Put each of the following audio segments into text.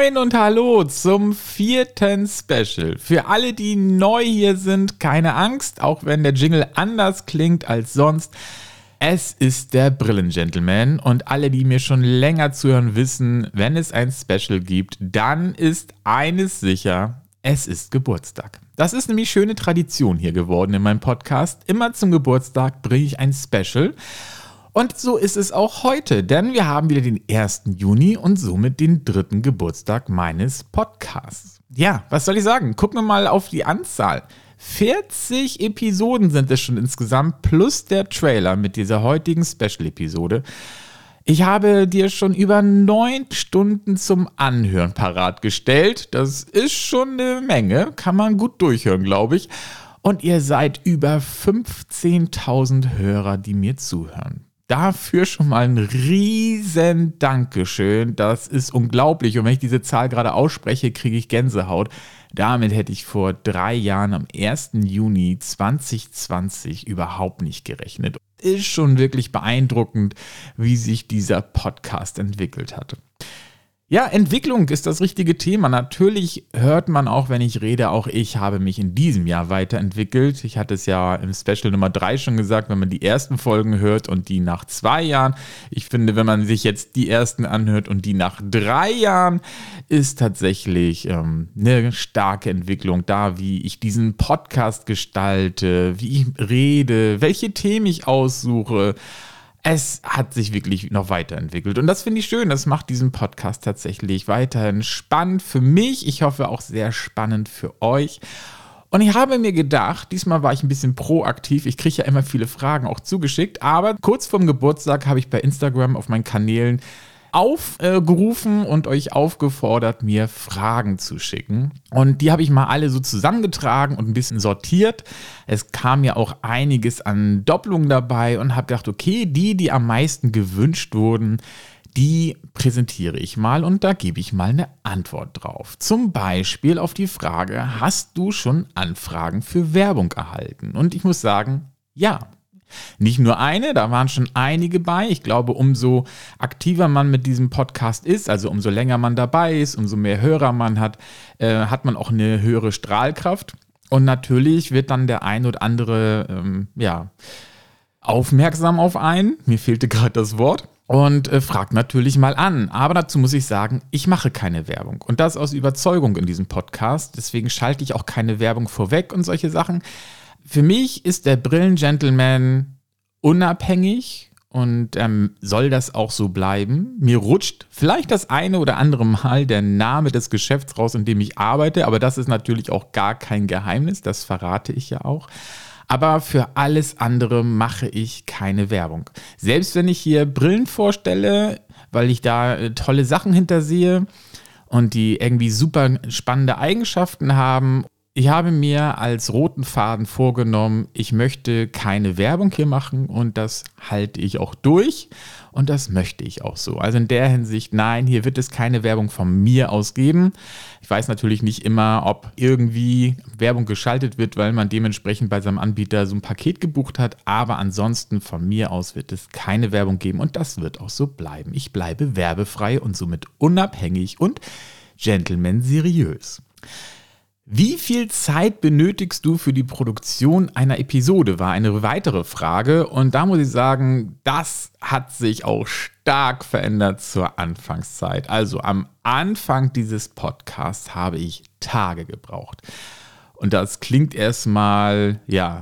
Moin und hallo zum 4. Special. Für alle, die neu hier sind, keine Angst, auch wenn der Jingle anders klingt als sonst. Es ist der Brillengentleman und alle, die mir schon länger zuhören, wissen, wenn es ein Special gibt, dann ist eines sicher: Es ist Geburtstag. Das ist nämlich schöne Tradition hier geworden in meinem Podcast. Immer zum Geburtstag bringe ich ein Special. Und so ist es auch heute, denn wir haben wieder den 1. Juni und somit den 3. Geburtstag meines Podcasts. Ja, was soll ich sagen? Gucken wir mal auf die Anzahl. 40 Episoden sind es schon insgesamt, plus der Trailer mit dieser heutigen Special-Episode. Ich habe dir schon über 9 Stunden zum Anhören parat gestellt. Das ist schon eine Menge, kann man gut durchhören, glaube ich. Und ihr seid über 15.000 Hörer, die mir zuhören. Dafür schon mal ein riesen Dankeschön. Das ist unglaublich. Und wenn ich diese Zahl gerade ausspreche, kriege ich Gänsehaut. Damit hätte ich vor 3 Jahren am 1. Juni 2020 überhaupt nicht gerechnet. Ist schon wirklich beeindruckend, wie sich dieser Podcast entwickelt hat. Ja, Entwicklung ist das richtige Thema. Natürlich hört man auch, wenn ich rede, auch ich habe mich in diesem Jahr weiterentwickelt. Ich hatte es ja im Special Nummer 3 schon gesagt, wenn man die ersten Folgen hört und die nach 2 Jahren. Ich finde, wenn man sich jetzt die ersten anhört und die nach 3 Jahren, ist tatsächlich eine starke Entwicklung da, wie ich diesen Podcast gestalte, wie ich rede, welche Themen ich aussuche. Es hat sich wirklich noch weiterentwickelt und das finde ich schön. Das macht diesen Podcast tatsächlich weiterhin spannend für mich. Ich hoffe auch sehr spannend für euch. Und ich habe mir gedacht, diesmal war ich ein bisschen proaktiv. Ich kriege ja immer viele Fragen auch zugeschickt. Aber kurz vorm Geburtstag habe ich bei Instagram auf meinen Kanälen aufgerufen und euch aufgefordert, mir Fragen zu schicken. Und die habe ich mal alle so zusammengetragen und ein bisschen sortiert. Es kam ja auch einiges an Doppelungen dabei und habe gedacht, okay, die am meisten gewünscht wurden, die präsentiere ich mal und da gebe ich mal eine Antwort drauf. Zum Beispiel auf die Frage: Hast du schon Anfragen für Werbung erhalten? Und ich muss sagen, ja. Nicht nur eine, da waren schon einige bei. Ich glaube, umso aktiver man mit diesem Podcast ist, also umso länger man dabei ist, umso mehr Hörer man hat, hat man auch eine höhere Strahlkraft. Und natürlich wird dann der ein oder andere aufmerksam auf einen. Mir fehlte gerade das Wort. Und fragt natürlich mal an. Aber dazu muss ich sagen, ich mache keine Werbung. Und das aus Überzeugung in diesem Podcast. Deswegen schalte ich auch keine Werbung vorweg und solche Sachen. Für mich ist der Brillengentleman unabhängig und soll das auch so bleiben. Mir rutscht vielleicht das eine oder andere Mal der Name des Geschäfts raus, in dem ich arbeite, aber das ist natürlich auch gar kein Geheimnis, das verrate ich ja auch. Aber für alles andere mache ich keine Werbung. Selbst wenn ich hier Brillen vorstelle, weil ich da tolle Sachen hintersehe und die irgendwie super spannende Eigenschaften haben. Ich habe mir als roten Faden vorgenommen, ich möchte keine Werbung hier machen und das halte ich auch durch und das möchte ich auch so. Also in der Hinsicht, nein, hier wird es keine Werbung von mir aus geben. Ich weiß natürlich nicht immer, ob irgendwie Werbung geschaltet wird, weil man dementsprechend bei seinem Anbieter so ein Paket gebucht hat, aber ansonsten von mir aus wird es keine Werbung geben und das wird auch so bleiben. Ich bleibe werbefrei und somit unabhängig und Gentleman seriös. Wie viel Zeit benötigst du für die Produktion einer Episode, war eine weitere Frage. Und da muss ich sagen, das hat sich auch stark verändert zur Anfangszeit. Also am Anfang dieses Podcasts habe ich Tage gebraucht. Und das klingt erstmal,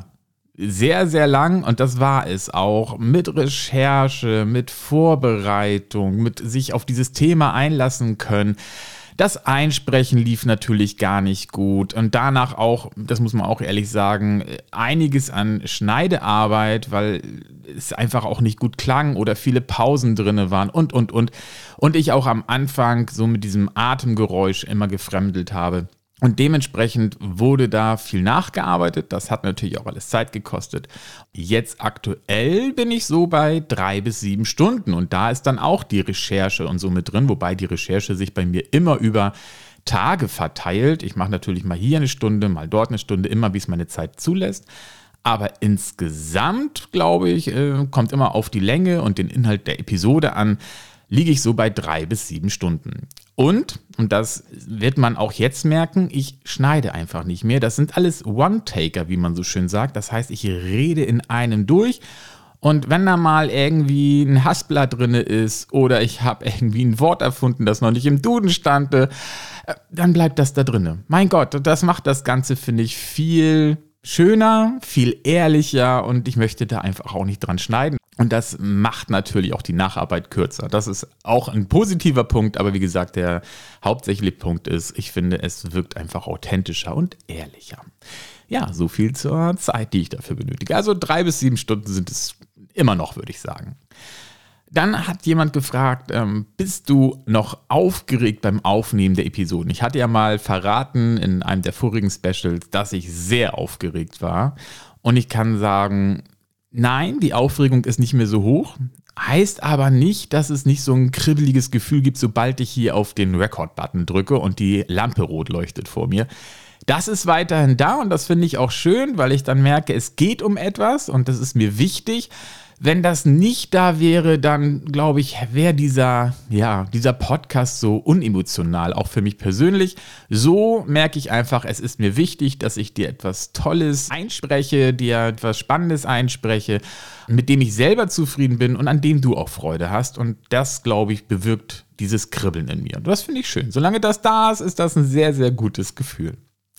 sehr, sehr lang und das war es auch. Mit Recherche, mit Vorbereitung, mit sich auf dieses Thema einlassen können. Das Einsprechen lief natürlich gar nicht gut und danach auch, das muss man auch ehrlich sagen, einiges an Schneidearbeit, weil es einfach auch nicht gut klang oder viele Pausen drin waren und. Und ich auch am Anfang so mit diesem Atemgeräusch immer gefremdelt habe. Und dementsprechend wurde da viel nachgearbeitet. Das hat natürlich auch alles Zeit gekostet. Jetzt aktuell bin ich so bei 3 bis 7 Stunden. Und da ist dann auch die Recherche und so mit drin. Wobei die Recherche sich bei mir immer über Tage verteilt. Ich mache natürlich mal hier eine Stunde, mal dort eine Stunde, immer wie es meine Zeit zulässt. Aber insgesamt, glaube ich, kommt immer auf die Länge und den Inhalt der Episode an, liege ich so bei 3 bis 7 Stunden. Und das wird man auch jetzt merken, ich schneide einfach nicht mehr. Das sind alles One-Taker, wie man so schön sagt. Das heißt, ich rede in einem durch. Und wenn da mal irgendwie ein Haspler drin ist oder ich habe irgendwie ein Wort erfunden, das noch nicht im Duden stand, dann bleibt das da drin. Mein Gott, das macht das Ganze, finde ich, viel schöner, viel ehrlicher und ich möchte da einfach auch nicht dran schneiden. Und das macht natürlich auch die Nacharbeit kürzer. Das ist auch ein positiver Punkt, aber wie gesagt, der hauptsächliche Punkt ist, ich finde, es wirkt einfach authentischer und ehrlicher. Ja, so viel zur Zeit, die ich dafür benötige. Also 3 bis 7 Stunden sind es immer noch, würde ich sagen. Dann hat jemand gefragt, bist du noch aufgeregt beim Aufnehmen der Episoden? Ich hatte ja mal verraten in einem der vorigen Specials, dass ich sehr aufgeregt war. Und ich kann sagen, nein, die Aufregung ist nicht mehr so hoch. Heißt aber nicht, dass es nicht so ein kribbeliges Gefühl gibt, sobald ich hier auf den Record-Button drücke und die Lampe rot leuchtet vor mir. Das ist weiterhin da und das finde ich auch schön, weil ich dann merke, es geht um etwas und das ist mir wichtig. Wenn das nicht da wäre, dann glaube ich, wäre dieser Podcast so unemotional, auch für mich persönlich. So merke ich einfach, es ist mir wichtig, dass ich dir etwas Tolles einspreche, dir etwas Spannendes einspreche, mit dem ich selber zufrieden bin und an dem du auch Freude hast. Und das, glaube ich, bewirkt dieses Kribbeln in mir. Und das finde ich schön. Solange das da ist, ist das ein sehr, sehr gutes Gefühl.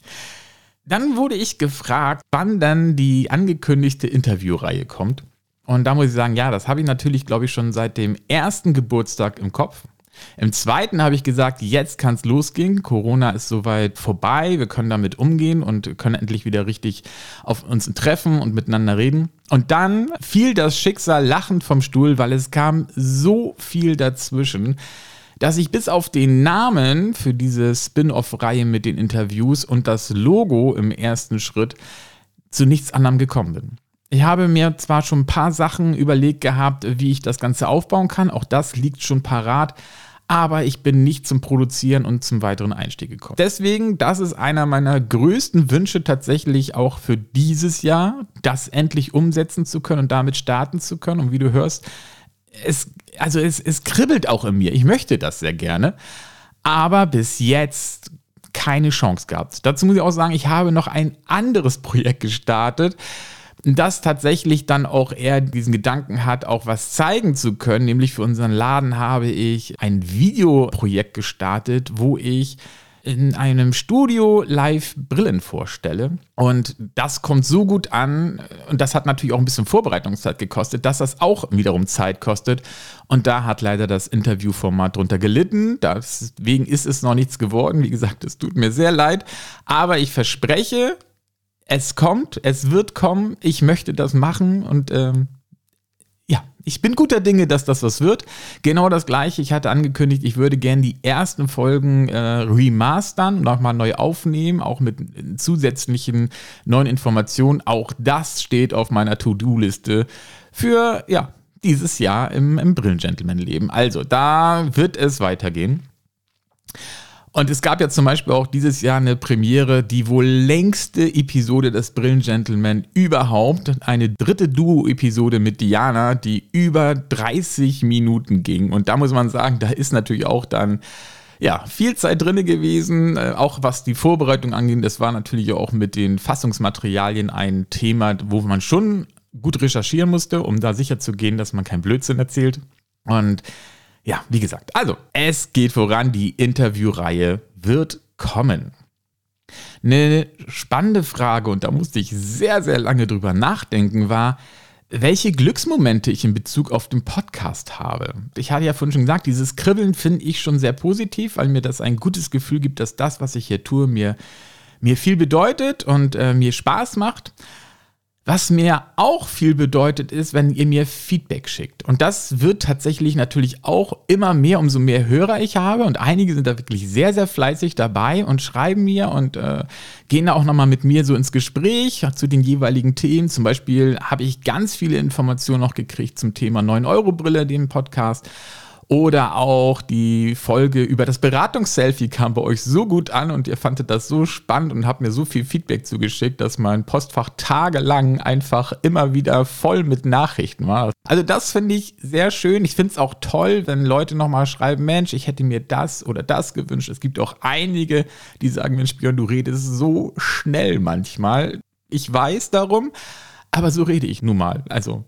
Dann wurde ich gefragt, wann dann die angekündigte Interviewreihe kommt. Und da muss ich sagen, ja, das habe ich natürlich, glaube ich, schon seit dem ersten Geburtstag im Kopf. Im zweiten habe ich gesagt, jetzt kann es losgehen. Corona ist soweit vorbei, wir können damit umgehen und können endlich wieder richtig auf uns treffen und miteinander reden. Und dann fiel das Schicksal lachend vom Stuhl, weil es kam so viel dazwischen, dass ich bis auf den Namen für diese Spin-off-Reihe mit den Interviews und das Logo im ersten Schritt zu nichts anderem gekommen bin. Ich habe mir zwar schon ein paar Sachen überlegt gehabt, wie ich das Ganze aufbauen kann, auch das liegt schon parat, aber ich bin nicht zum Produzieren und zum weiteren Einstieg gekommen. Deswegen, das ist einer meiner größten Wünsche tatsächlich auch für dieses Jahr, das endlich umsetzen zu können und damit starten zu können. Und wie du hörst, es kribbelt auch in mir. Ich möchte das sehr gerne, aber bis jetzt keine Chance gehabt. Dazu muss ich auch sagen, ich habe noch ein anderes Projekt gestartet, das tatsächlich dann auch eher diesen Gedanken hat, auch was zeigen zu können. Nämlich für unseren Laden habe ich ein Videoprojekt gestartet, wo ich in einem Studio live Brillen vorstelle. Und das kommt so gut an und das hat natürlich auch ein bisschen Vorbereitungszeit gekostet, dass das auch wiederum Zeit kostet. Und da hat leider das Interviewformat drunter gelitten. Deswegen ist es noch nichts geworden. Wie gesagt, es tut mir sehr leid. Aber ich verspreche, es kommt, es wird kommen, ich möchte das machen und ich bin guter Dinge, dass das was wird. Genau das Gleiche, ich hatte angekündigt, ich würde gerne die ersten Folgen remastern und nochmal neu aufnehmen, auch mit zusätzlichen neuen Informationen. Auch das steht auf meiner To-Do-Liste für dieses Jahr im Brillen-Gentleman-Leben. Also, da wird es weitergehen. Und es gab ja zum Beispiel auch dieses Jahr eine Premiere, die wohl längste Episode des Brillen-Gentleman überhaupt. Eine dritte Duo-Episode mit Diana, die über 30 Minuten ging. Und da muss man sagen, da ist natürlich auch dann viel Zeit drin gewesen, auch was die Vorbereitung angeht. Das war natürlich auch mit den Fassungsmaterialien ein Thema, wo man schon gut recherchieren musste, um da sicher zu gehen, dass man keinen Blödsinn erzählt. Und ja, wie gesagt, also es geht voran, die Interviewreihe wird kommen. Eine spannende Frage, und da musste ich sehr, sehr lange drüber nachdenken, war, welche Glücksmomente ich in Bezug auf den Podcast habe. Ich hatte ja vorhin schon gesagt, dieses Kribbeln finde ich schon sehr positiv, weil mir das ein gutes Gefühl gibt, dass das, was ich hier tue, mir viel bedeutet und mir Spaß macht. Was mir auch viel bedeutet ist, wenn ihr mir Feedback schickt. Und das wird tatsächlich natürlich auch immer mehr, umso mehr Hörer ich habe. Und einige sind da wirklich sehr, sehr fleißig dabei und schreiben mir und gehen da auch nochmal mit mir so ins Gespräch zu den jeweiligen Themen. Zum Beispiel habe ich ganz viele Informationen noch gekriegt zum Thema 9-Euro-Brille, dem Podcast. Oder auch die Folge über das Beratungs-Selfie kam bei euch so gut an und ihr fandet das so spannend und habt mir so viel Feedback zugeschickt, dass mein Postfach tagelang einfach immer wieder voll mit Nachrichten war. Also das finde ich sehr schön. Ich finde es auch toll, wenn Leute nochmal schreiben, Mensch, ich hätte mir das oder das gewünscht. Es gibt auch einige, die sagen, Mensch, Björn, du redest so schnell manchmal. Ich weiß darum, aber so rede ich nun mal. Also,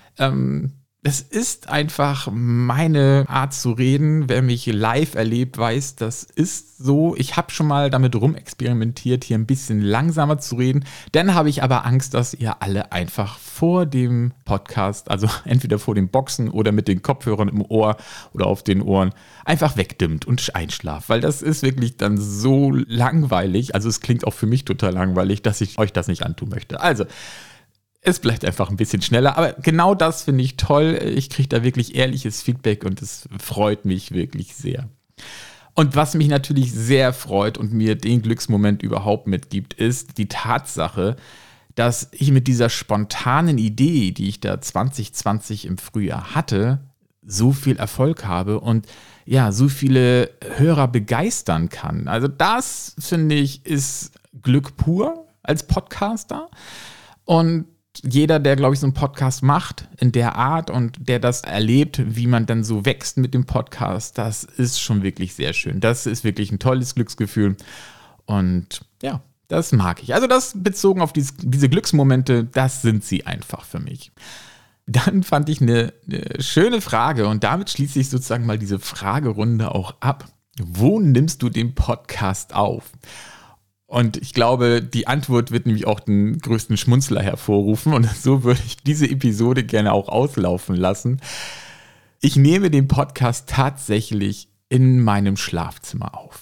es ist einfach meine Art zu reden. Wer mich live erlebt, weiß, das ist so. Ich habe schon mal damit rumexperimentiert, hier ein bisschen langsamer zu reden. Dann habe ich aber Angst, dass ihr alle einfach vor dem Podcast, also entweder vor den Boxen oder mit den Kopfhörern im Ohr oder auf den Ohren, einfach wegdimmt und einschlaft. Weil das ist wirklich dann so langweilig. Also es klingt auch für mich total langweilig, dass ich euch das nicht antun möchte. Also, es bleibt einfach ein bisschen schneller, aber genau das finde ich toll. Ich kriege da wirklich ehrliches Feedback und es freut mich wirklich sehr. Und was mich natürlich sehr freut und mir den Glücksmoment überhaupt mitgibt, ist die Tatsache, dass ich mit dieser spontanen Idee, die ich da 2020 im Frühjahr hatte, so viel Erfolg habe und ja, so viele Hörer begeistern kann. Also das, finde ich, ist Glück pur als Podcaster. Und jeder, der, glaube ich, so einen Podcast macht in der Art und der das erlebt, wie man dann so wächst mit dem Podcast, das ist schon wirklich sehr schön. Das ist wirklich ein tolles Glücksgefühl und ja, das mag ich. Also das bezogen auf diese Glücksmomente, das sind sie einfach für mich. Dann fand ich eine schöne Frage und damit schließe ich sozusagen mal diese Fragerunde auch ab. Wo nimmst du den Podcast auf? Und ich glaube, die Antwort wird nämlich auch den größten Schmunzler hervorrufen. Und so würde ich diese Episode gerne auch auslaufen lassen. Ich nehme den Podcast tatsächlich in meinem Schlafzimmer auf.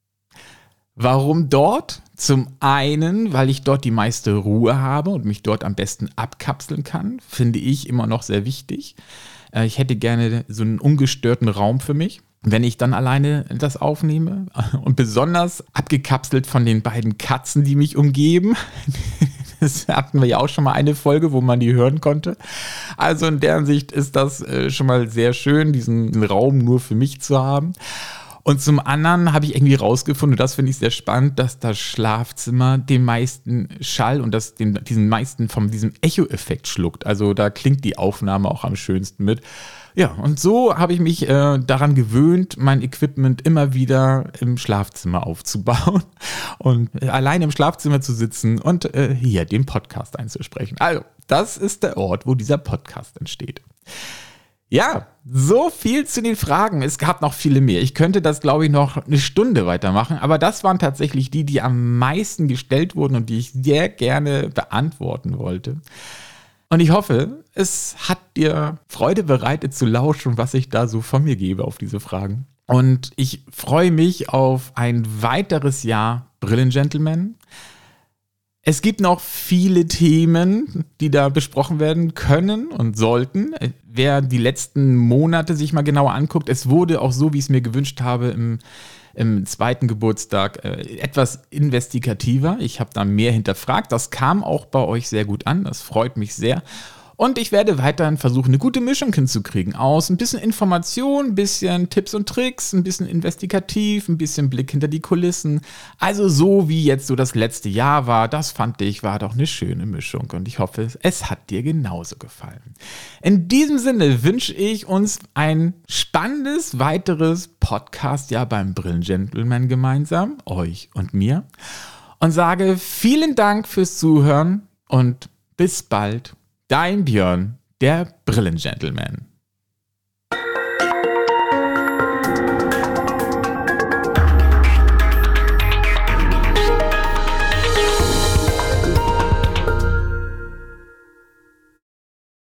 Warum dort? Zum einen, weil ich dort die meiste Ruhe habe und mich dort am besten abkapseln kann. Finde ich immer noch sehr wichtig. Ich hätte gerne so einen ungestörten Raum für mich, wenn ich dann alleine das aufnehme und besonders abgekapselt von den beiden Katzen, die mich umgeben. Das hatten wir ja auch schon mal eine Folge, wo man die hören konnte. Also in der Hinsicht ist das schon mal sehr schön, diesen Raum nur für mich zu haben. Und zum anderen habe ich irgendwie rausgefunden, das finde ich sehr spannend, dass das Schlafzimmer den meisten Schall und diesen meisten von diesem Echo-Effekt schluckt. Also da klingt die Aufnahme auch am schönsten mit. Ja, und so habe ich mich daran gewöhnt, mein Equipment immer wieder im Schlafzimmer aufzubauen und allein im Schlafzimmer zu sitzen und hier den Podcast einzusprechen. Also, das ist der Ort, wo dieser Podcast entsteht. Ja, so viel zu den Fragen. Es gab noch viele mehr. Ich könnte das, glaube ich, noch eine Stunde weitermachen, aber das waren tatsächlich die am meisten gestellt wurden und die ich sehr gerne beantworten wollte. Und ich hoffe, es hat dir Freude bereitet zu lauschen, was ich da so von mir gebe auf diese Fragen. Und ich freue mich auf ein weiteres Jahr Brillengentleman. Es gibt noch viele Themen, die da besprochen werden können und sollten. Wer die letzten Monate sich mal genauer anguckt, es wurde auch so, wie ich es mir gewünscht habe, im zweiten Geburtstag etwas investigativer. Ich habe da mehr hinterfragt. Das kam auch bei euch sehr gut an. Das freut mich sehr. Und ich werde weiterhin versuchen, eine gute Mischung hinzukriegen aus ein bisschen Information, ein bisschen Tipps und Tricks, ein bisschen investigativ, ein bisschen Blick hinter die Kulissen. Also so wie jetzt so das letzte Jahr war, das fand ich, war doch eine schöne Mischung. Und ich hoffe, es hat dir genauso gefallen. In diesem Sinne wünsche ich uns ein spannendes weiteres Podcast-Jahr beim Brillengentleman gemeinsam, euch und mir. Und sage vielen Dank fürs Zuhören und bis bald. Dein Björn, der Brillengentleman.